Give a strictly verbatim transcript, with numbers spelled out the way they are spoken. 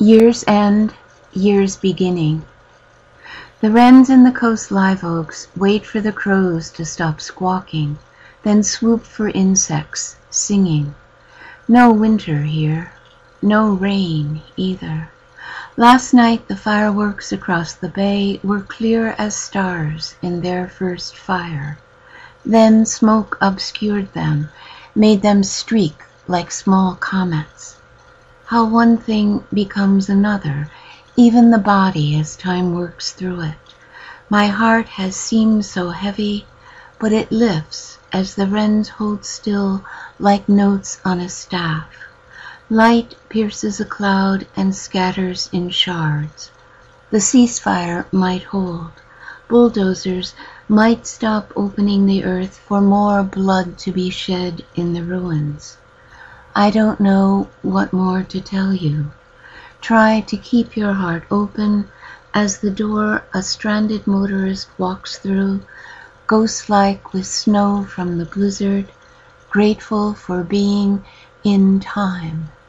Year's end, year's beginning. The wrens in the coast live oaks wait for the crows to stop squawking, then swoop for insects, singing. No winter here, no rain either. Last night the fireworks across the bay were clear as stars in their first fire. Then smoke obscured them, made them streak like small comets. How one thing becomes another, even the body as time works through it. My heart has seemed so heavy, but it lifts as the wrens hold still like notes on a staff. Light pierces a cloud and scatters in shards. The ceasefire might hold. Bulldozers might stop opening the earth for more blood to be shed in the ruins. I don't know what more to tell you. Try to keep your heart open as the door a stranded motorist walks through, ghost-like with snow from the blizzard, grateful for being in time.